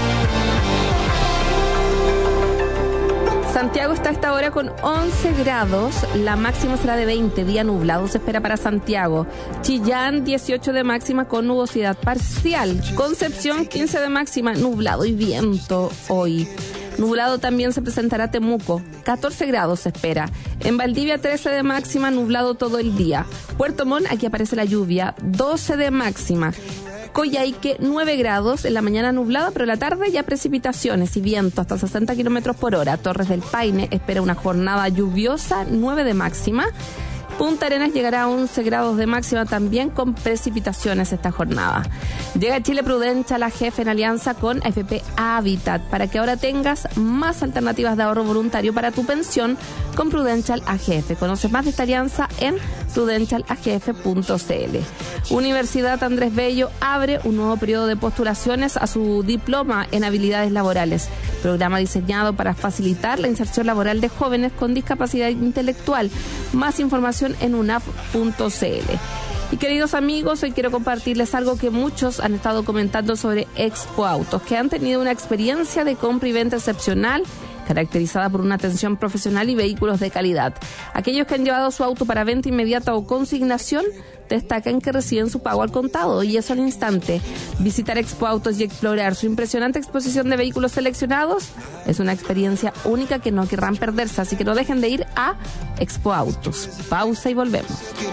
Santiago está a esta hora con 11 grados, la máxima será de 20, día nublado se espera para Santiago. Chillán, 18 de máxima con nubosidad parcial. Concepción, 15 de máxima, nublado y viento hoy. Nublado también se presentará Temuco, 14 grados se espera. En Valdivia, 13 de máxima, nublado todo el día. Puerto Montt, aquí aparece la lluvia, 12 de máxima. Coyhaique, 9 grados, en la mañana nublada, pero en la tarde ya precipitaciones y viento hasta 60 kilómetros por hora. Torres del Paine espera una jornada lluviosa, 9 de máxima. Punta Arenas llegará a 11 grados de máxima también con precipitaciones esta jornada. Llega a Chile Prudential AGF en alianza con AFP Habitat para que ahora tengas más alternativas de ahorro voluntario para tu pensión con Prudential AGF. Conoce más de esta alianza en prudentialagf.cl. Universidad Andrés Bello abre un nuevo periodo de postulaciones a su diploma en habilidades laborales. Programa diseñado para facilitar la inserción laboral de jóvenes con discapacidad intelectual. Más información en unaf.cl. Y queridos amigos, hoy quiero compartirles algo que muchos han estado comentando sobre Expo Autos, que han tenido una experiencia de compra y venta excepcional, caracterizada por una atención profesional y vehículos de calidad. Aquellos que han llevado su auto para venta inmediata o consignación destacan que reciben su pago al contado y eso al instante. Visitar Expo Autos y explorar su impresionante exposición de vehículos seleccionados es una experiencia única que no querrán perderse, así que no dejen de ir a Expo Autos. Pausa y volvemos.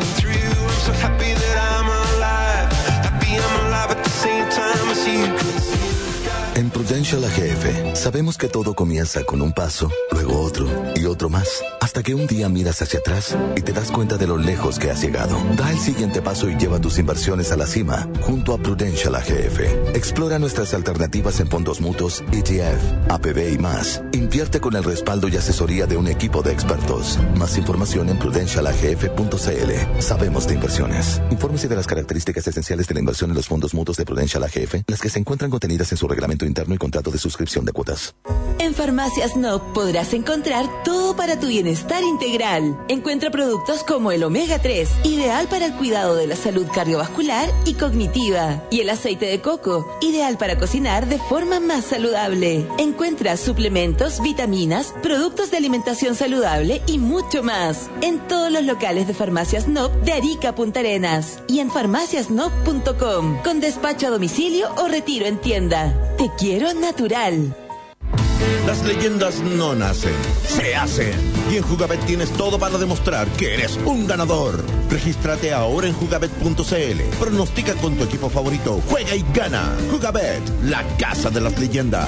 En Prudential AGF sabemos que todo comienza con un paso, luego otro y otro más. Hasta que un día miras hacia atrás y te das cuenta de lo lejos que has llegado. Da el siguiente paso y lleva tus inversiones a la cima junto a Prudential AGF. Explora nuestras alternativas en fondos mutuos, ETF, APB y más. Invierte con el respaldo y asesoría de un equipo de expertos. Más información en prudentialagf.cl. Sabemos de inversiones. Infórmese de las características esenciales de la inversión en los fondos mutuos de Prudential AGF, las que se encuentran contenidas en su reglamento interno y contrato de suscripción de cuotas. En Farmacias NOC podrás encontrar todo para tu bienestar integral. Encuentra productos como el Omega 3, ideal para el cuidado de la salud cardiovascular y cognitiva. Y el aceite de coco, ideal para cocinar de forma más saludable. Encuentra suplementos, vitaminas, productos de alimentación saludable y mucho más. En todos los locales de Farmacias NOC de Arica a Punta Arenas. Y en farmaciasnoc.com, con despacho a domicilio o retiro en tienda. Te quiero natural. Las leyendas no nacen, se hacen. Y en Jugabet tienes todo para demostrar que eres un ganador. Regístrate ahora en jugabet.cl. Pronostica con tu equipo favorito, juega y gana. Jugabet, la casa de las leyendas.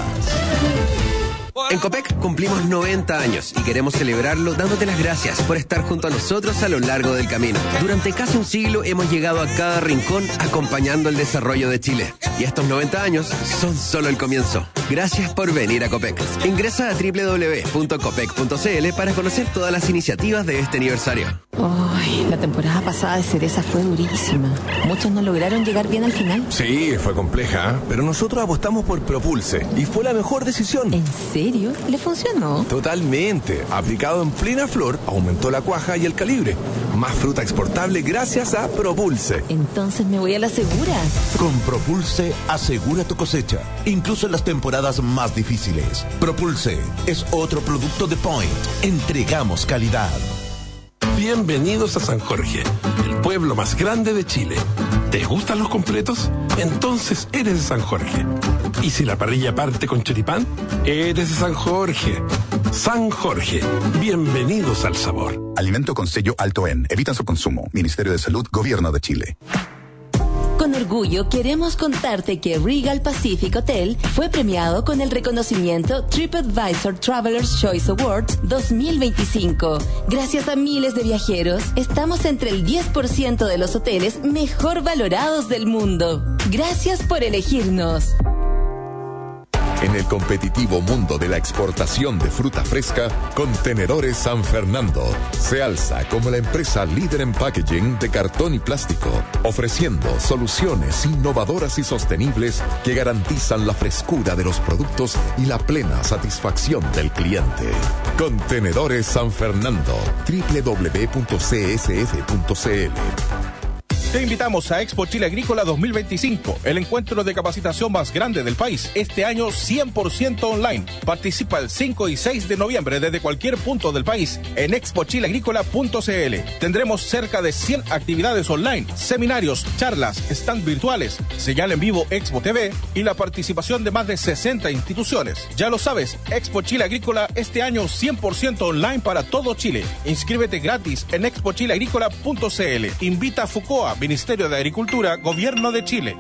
En Copec cumplimos 90 años y queremos celebrarlo dándote las gracias por estar junto a nosotros a lo largo del camino. Durante casi un siglo hemos llegado a cada rincón acompañando el desarrollo de Chile. Y estos 90 años son solo el comienzo. Gracias por venir a Copec. Ingresa a www.copec.cl para conocer todas las iniciativas de este aniversario. Ay, la temporada pasada de cereza fue durísima. Muchos no lograron llegar bien al final. Sí, fue compleja, pero nosotros apostamos por Propulse y fue la mejor decisión. ¿En serio? ¿Le funcionó? Totalmente. Aplicado en plena flor, aumentó la cuaja y el calibre. Más fruta exportable gracias a Propulse. Entonces me voy a la segura. Con Propulse, asegura tu cosecha, incluso en las temporadas más difíciles. Propulse es otro producto de Point. Entregamos calidad. Bienvenidos a San Jorge, el pueblo más grande de Chile. ¿Te gustan los completos? Entonces eres de San Jorge. ¿Y si la parrilla parte con choripán? Eres de San Jorge. San Jorge, bienvenidos al sabor. Alimento con sello alto en. Evita su consumo. Ministerio de Salud, Gobierno de Chile. Con orgullo queremos contarte que Regal Pacific Hotel fue premiado con el reconocimiento TripAdvisor Traveler's Choice Awards 2025. Gracias a miles de viajeros, estamos entre el 10% de los hoteles mejor valorados del mundo. Gracias por elegirnos. En el competitivo mundo de la exportación de fruta fresca, Contenedores San Fernando se alza como la empresa líder en packaging de cartón y plástico, ofreciendo soluciones innovadoras y sostenibles que garantizan la frescura de los productos y la plena satisfacción del cliente. Contenedores San Fernando, www.csf.cl. Te invitamos a Expo Chile Agrícola 2025, el encuentro de capacitación más grande del país. Este año 100% online. Participa el 5 y 6 de noviembre desde cualquier punto del país en expochileagrícola.cl. Tendremos cerca de 100 actividades online, seminarios, charlas, stand virtuales, señal en vivo Expo TV y la participación de más de 60 instituciones. Ya lo sabes, Expo Chile Agrícola este año 100% online para todo Chile. Inscríbete gratis en expochileagrícola.cl. Invita a FUCOA, Ministerio de Agricultura, Gobierno de Chile.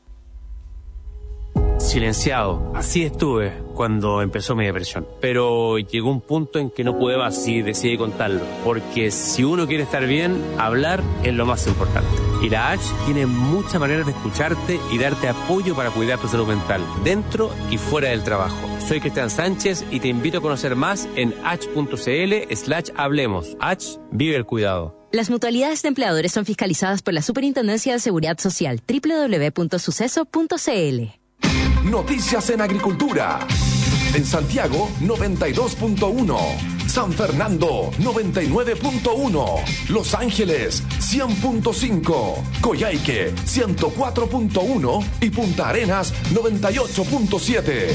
Silenciado, así estuve cuando empezó mi depresión. Pero llegó un punto en que no pude más y decidí contarlo. Porque si uno quiere estar bien, hablar es lo más importante. Y la H tiene muchas maneras de escucharte y darte apoyo para cuidar tu salud mental, dentro y fuera del trabajo. Soy Cristian Sánchez y te invito a conocer más en h.cl/hablemos. H, vive el cuidado. Las mutualidades de empleadores son fiscalizadas por la Superintendencia de Seguridad Social, www.suceso.cl. Noticias en agricultura. En Santiago, 92.1. San Fernando, 99.1. Los Ángeles, 100.5. Coyhaique, 104.1. Y Punta Arenas, 98.7.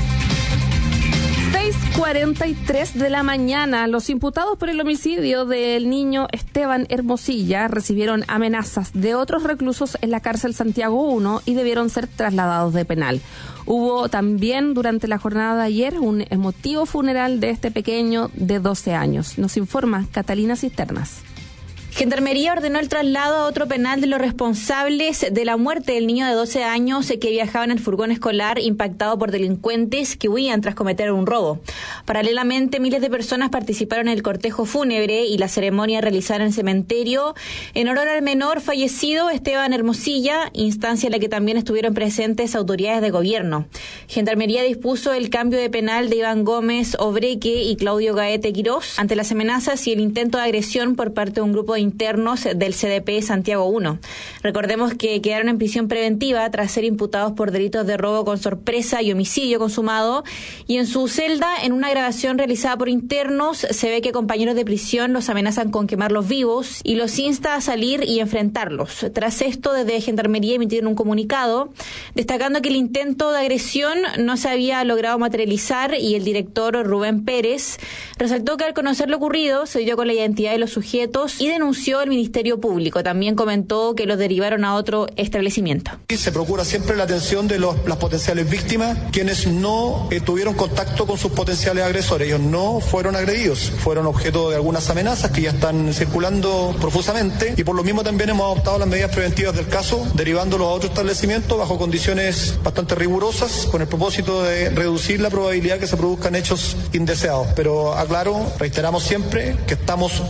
6:43 de la mañana. Los imputados por el homicidio del niño Esteban Hermosilla recibieron amenazas de otros reclusos en la cárcel Santiago 1 y debieron ser trasladados de penal. Hubo también durante la jornada de ayer un emotivo funeral de este pequeño de 12 años. Nos informa Catalina Cisternas. Gendarmería ordenó el traslado a otro penal de los responsables de la muerte del niño de 12 años que viajaba en el furgón escolar impactado por delincuentes que huían tras cometer un robo. Paralelamente, miles de personas participaron en el cortejo fúnebre y la ceremonia realizada en el cementerio en honor al menor fallecido Esteban Hermosilla, instancia en la que también estuvieron presentes autoridades de gobierno. Gendarmería dispuso el cambio de penal de Iván Gómez Obreque y Claudio Gaete Quirós ante las amenazas y el intento de agresión por parte de un grupo de internos del CDP Santiago 1. Recordemos que quedaron en prisión preventiva tras ser imputados por delitos de robo con sorpresa y homicidio consumado, y en su celda, en una grabación realizada por internos, se ve que compañeros de prisión los amenazan con quemarlos vivos y los insta a salir y enfrentarlos. Tras esto, desde Gendarmería emitieron un comunicado destacando que el intento de agresión no se había logrado materializar, y el director Rubén Pérez resaltó que al conocer lo ocurrido se dio con la identidad de los sujetos y denunció el Ministerio Público. También comentó que los derivaron a otro establecimiento. Se procura siempre la atención de las potenciales víctimas, quienes no tuvieron contacto con sus potenciales agresores. Ellos no fueron agredidos, fueron objeto de algunas amenazas que ya están circulando profusamente, y por lo mismo también hemos adoptado las medidas preventivas del caso, derivándolos a otro establecimiento bajo condiciones bastante rigurosas, con el propósito de reducir la probabilidad que se produzcan hechos indeseados. Pero aclaro, reiteramos siempre que estamos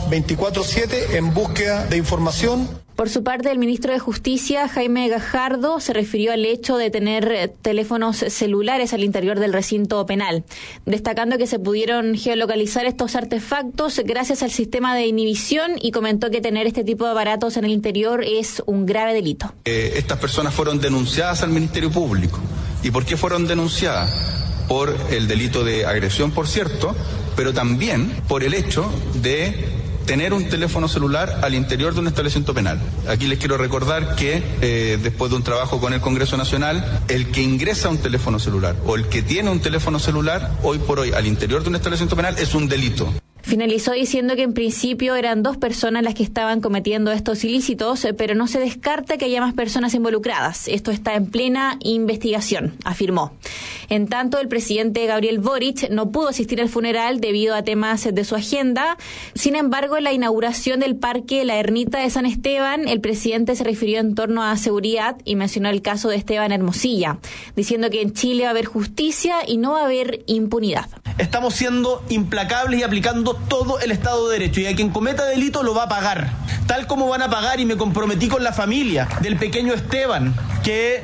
24/7 en búsqueda de información. Por su parte, el ministro de Justicia, Jaime Gajardo, se refirió al hecho de tener teléfonos celulares al interior del recinto penal, destacando que se pudieron geolocalizar estos artefactos gracias al sistema de inhibición, y comentó que tener este tipo de aparatos en el interior es un grave delito. Estas personas fueron denunciadas al Ministerio Público. ¿Y por qué fueron denunciadas? Por el delito de agresión, por cierto, pero también por el hecho de tener un teléfono celular al interior de un establecimiento penal. Aquí les quiero recordar que después de un trabajo con el Congreso Nacional, el que ingresa un teléfono celular o el que tiene un teléfono celular hoy por hoy al interior de un establecimiento penal es un delito. Finalizó diciendo que en principio eran 2 personas las que estaban cometiendo estos ilícitos, pero no se descarta que haya más personas involucradas. Esto está en plena investigación, afirmó. En tanto, el presidente Gabriel Boric no pudo asistir al funeral debido a temas de su agenda. Sin embargo, en la inauguración del Parque La Ermita de San Esteban, el presidente se refirió en torno a seguridad y mencionó el caso de Esteban Hermosilla, diciendo que en Chile va a haber justicia y no va a haber impunidad. Estamos siendo implacables y aplicando todo el Estado de Derecho, y a quien cometa delito lo va a pagar, tal como van a pagar, y me comprometí con la familia del pequeño Esteban, que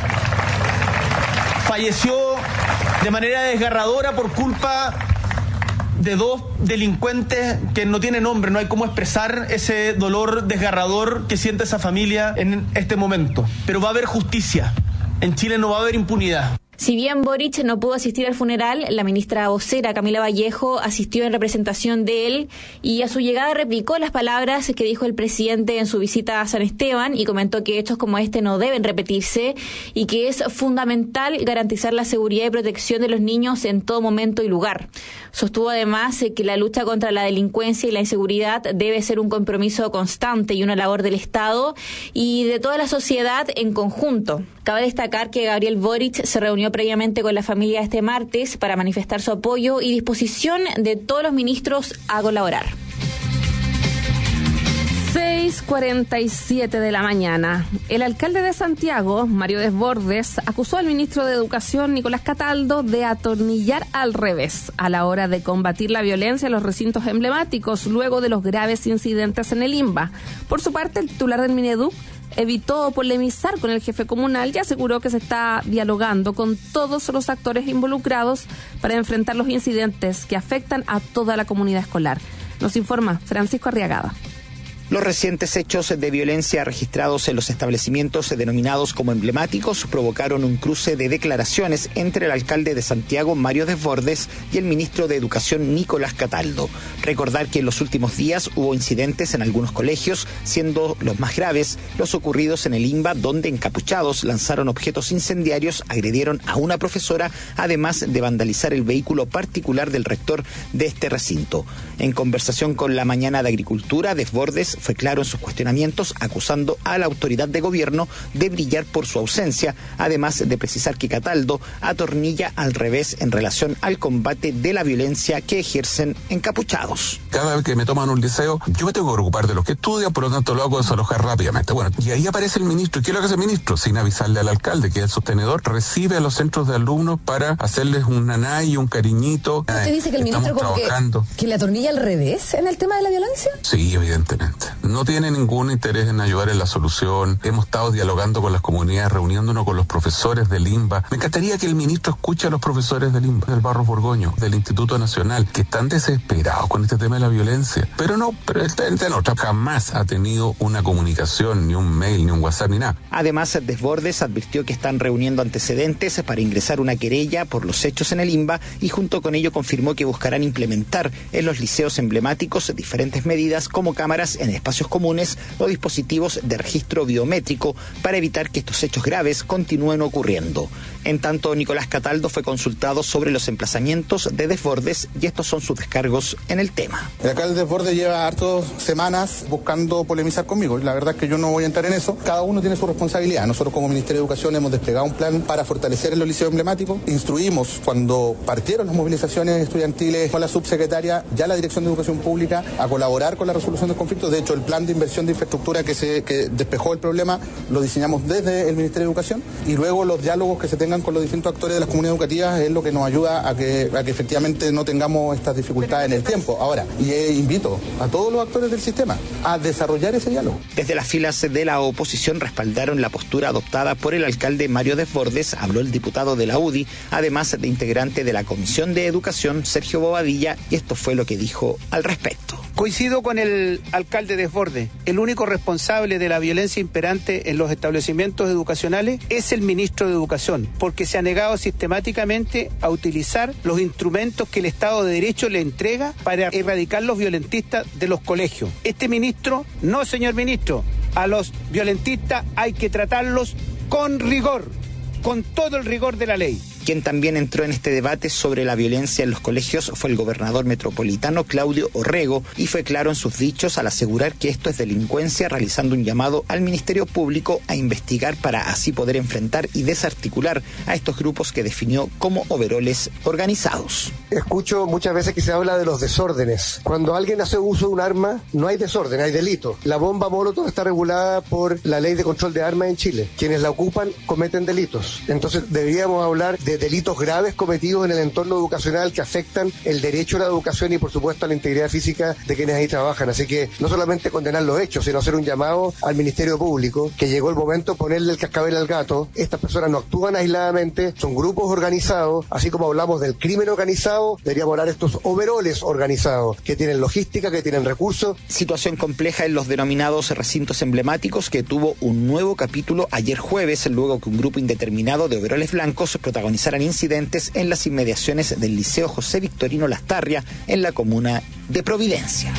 falleció de manera desgarradora por culpa de 2 delincuentes que no tienen nombre. No hay cómo expresar ese dolor desgarrador que siente esa familia en este momento. Pero va a haber justicia. En Chile no va a haber impunidad. Si bien Boric no pudo asistir al funeral, la ministra vocera Camila Vallejo asistió en representación de él, y a su llegada replicó las palabras que dijo el presidente en su visita a San Esteban, y comentó que hechos como este no deben repetirse y que es fundamental garantizar la seguridad y protección de los niños en todo momento y lugar. Sostuvo además que la lucha contra la delincuencia y la inseguridad debe ser un compromiso constante y una labor del Estado y de toda la sociedad en conjunto. Cabe destacar que Gabriel Boric se reunió previamente con la familia este martes para manifestar su apoyo y disposición de todos los ministros a colaborar. 6:47 de la mañana. El alcalde de Santiago, Mario Desbordes, acusó al ministro de Educación, Nicolás Cataldo, de atornillar al revés a la hora de combatir la violencia en los recintos emblemáticos luego de los graves incidentes en el INBA. Por su parte, el titular del Mineduc evitó polemizar con el jefe comunal y aseguró que se está dialogando con todos los actores involucrados para enfrentar los incidentes que afectan a toda la comunidad escolar. Nos informa Francisco Arriagada. Los recientes hechos de violencia registrados en los establecimientos denominados como emblemáticos provocaron un cruce de declaraciones entre el alcalde de Santiago, Mario Desbordes, y el ministro de Educación, Nicolás Cataldo. Recordar que en los últimos días hubo incidentes en algunos colegios, siendo los más graves los ocurridos en el INBA, donde encapuchados lanzaron objetos incendiarios, agredieron a una profesora, además de vandalizar el vehículo particular del rector de este recinto. En conversación con La Mañana de Agricultura, Desbordes fue claro en sus cuestionamientos, acusando a la autoridad de gobierno de brillar por su ausencia, además de precisar que Cataldo atornilla al revés en relación al combate de la violencia que ejercen encapuchados. Cada vez que me toman un liceo, yo me tengo que preocupar de los que estudian, por lo tanto lo hago desalojar rápidamente. Bueno, y ahí aparece el ministro. ¿Y qué es lo que hace el ministro? Sin avisarle al alcalde, que es el sostenedor, recibe a los centros de alumnos para hacerles un naná y un cariñito. ¿Usted dice que el ministro como que le atornilla al revés en el tema de la violencia? Sí, evidentemente. No tiene ningún interés en ayudar en la solución. Hemos estado dialogando con las comunidades, reuniéndonos con los profesores del INBA. Me encantaría que el ministro escuche a los profesores del INBA, del Barros Borgoño, del Instituto Nacional, que están desesperados con este tema de la violencia. Pero este no, jamás ha tenido una comunicación, ni un mail, ni un WhatsApp, ni nada. Además, Desbordes advirtió que están reuniendo antecedentes para ingresar una querella por los hechos en el INBA y junto con ello confirmó que buscarán implementar en los liceos emblemáticos diferentes medidas como cámaras en espacios comunes o dispositivos de registro biométrico para evitar que estos hechos graves continúen ocurriendo. En tanto, Nicolás Cataldo fue consultado sobre los emplazamientos de Desbordes y estos son sus descargos en el tema. El alcalde Desbordes lleva hartas semanas buscando polemizar conmigo. La verdad es que yo no voy a entrar en eso. Cada uno tiene su responsabilidad. Nosotros como Ministerio de Educación hemos desplegado un plan para fortalecer en los liceos emblemáticos. Instruimos cuando partieron las movilizaciones estudiantiles con la subsecretaria, ya la Dirección de Educación Pública, a colaborar con la resolución del conflicto. De hecho, el plan de inversión de infraestructura que despejó el problema lo diseñamos desde el Ministerio de Educación y luego los diálogos que se tengan con los distintos actores de las comunidades educativas es lo que nos ayuda a que efectivamente no tengamos estas dificultades en el tiempo. Ahora, y invito a todos los actores del sistema a desarrollar ese diálogo. Desde las filas de la oposición respaldaron la postura adoptada por el alcalde Mario Desbordes, habló el diputado de la UDI, además de integrante de la Comisión de Educación, Sergio Bobadilla, y esto fue lo que dijo al respecto. Coincido con el alcalde Desbordes. El único responsable de la violencia imperante en los establecimientos educacionales es el ministro de Educación, porque se ha negado sistemáticamente a utilizar los instrumentos que el Estado de Derecho le entrega para erradicar los violentistas de los colegios. Este ministro, no señor ministro, a los violentistas hay que tratarlos con rigor, con todo el rigor de la ley. Quien también entró en este debate sobre la violencia en los colegios fue el gobernador metropolitano Claudio Orrego y fue claro en sus dichos al asegurar que esto es delincuencia, realizando un llamado al Ministerio Público a investigar para así poder enfrentar y desarticular a estos grupos que definió como overoles organizados. Escucho muchas veces que se habla de los desórdenes. Cuando alguien hace uso de un arma, no hay desorden, hay delito. La bomba Molotov está regulada por la Ley de Control de Armas en Chile. Quienes la ocupan cometen delitos. Entonces deberíamos hablar de delitos graves cometidos en el entorno educacional que afectan el derecho a la educación y por supuesto a la integridad física de quienes ahí trabajan. Así que no solamente condenar los hechos, sino hacer un llamado al Ministerio Público, que llegó el momento de ponerle el cascabel al gato. Estas personas no actúan aisladamente, son grupos organizados, así como hablamos del crimen organizado, deberíamos hablar de estos overoles organizados, que tienen logística, que tienen recursos. Situación compleja en los denominados recintos emblemáticos que tuvo un nuevo capítulo ayer jueves, luego que un grupo indeterminado de overoles blancos protagonizaran incidentes en las inmediaciones del Liceo José Victorino Lastarria en la comuna de Providencia.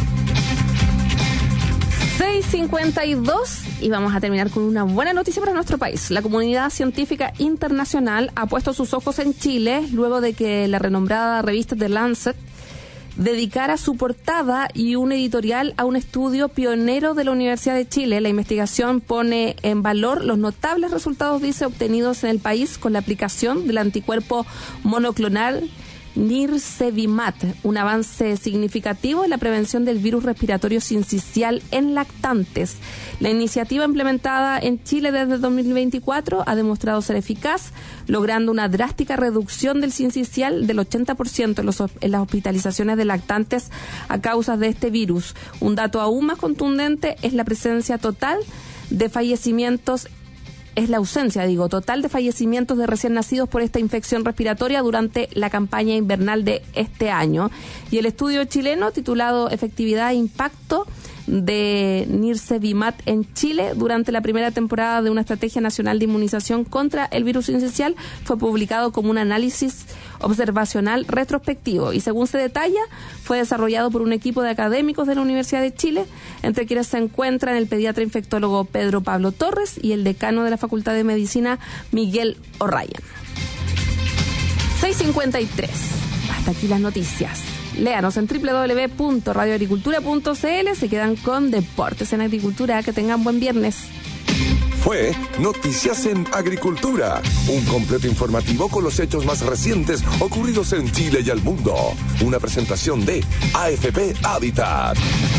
6:52 y vamos a terminar con una buena noticia para nuestro país. La comunidad científica internacional ha puesto sus ojos en Chile luego de que la renombrada revista The Lancet dedicara su portada y un editorial a un estudio pionero de la Universidad de Chile. La investigación pone en valor los notables resultados, dice, obtenidos en el país con la aplicación del anticuerpo monoclonal Nirsevimab, un avance significativo en la prevención del virus respiratorio sincicial en lactantes. La iniciativa implementada en Chile desde 2024 ha demostrado ser eficaz, logrando una drástica reducción del sincicial del 80% en las hospitalizaciones de lactantes a causa de este virus. Un dato aún más contundente es la presencia total de fallecimientos total de fallecimientos de recién nacidos por esta infección respiratoria durante la campaña invernal de este año. Y el estudio chileno titulado Efectividad e Impacto de Nirsevimab en Chile durante la primera temporada de una estrategia nacional de inmunización contra el virus sincicial fue publicado como un análisis observacional retrospectivo y, según se detalla, fue desarrollado por un equipo de académicos de la Universidad de Chile, entre quienes se encuentran el pediatra infectólogo Pedro Pablo Torres y el decano de la Facultad de Medicina Miguel O'Ryan. 6:53. Hasta aquí las noticias. Léanos en www.radioagricultura.cl. Se quedan con Deportes en Agricultura. Que tengan buen viernes. Fue Noticias en Agricultura, un completo informativo con los hechos más recientes ocurridos en Chile y el mundo. Una presentación de AFP Habitat.